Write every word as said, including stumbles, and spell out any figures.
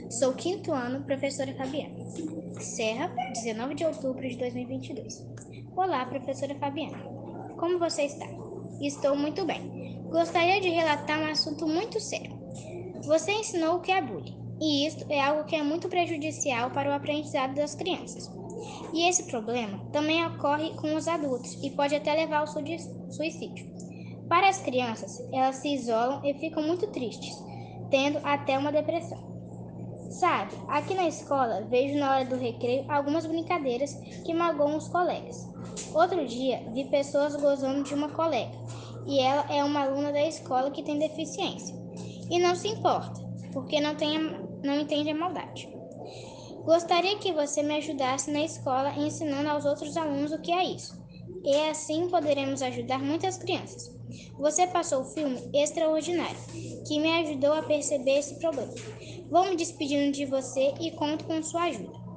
Sou quinto ano, professora Fabiana. Serra, dezenove de outubro de dois mil e vinte e dois. Olá, professora Fabiana. Como você está? Estou muito bem. Gostaria de relatar um assunto muito sério. Você ensinou o que é bullying, e isto é algo que é muito prejudicial para o aprendizado das crianças. E esse problema também ocorre com os adultos e pode até levar ao suicídio. Para as crianças, elas se isolam e ficam muito tristes, tendo até uma depressão. Sabe, aqui na escola vejo na hora do recreio algumas brincadeiras que magoam os colegas. Outro dia vi pessoas gozando de uma colega e ela é uma aluna da escola que tem deficiência e não se importa, porque não, tem a, não entende a maldade. Gostaria que você me ajudasse na escola ensinando aos outros alunos o que é isso. E assim poderemos ajudar muitas crianças. Você passou o filme Extraordinário, que me ajudou a perceber esse problema. Vou me despedindo de você e conto com sua ajuda.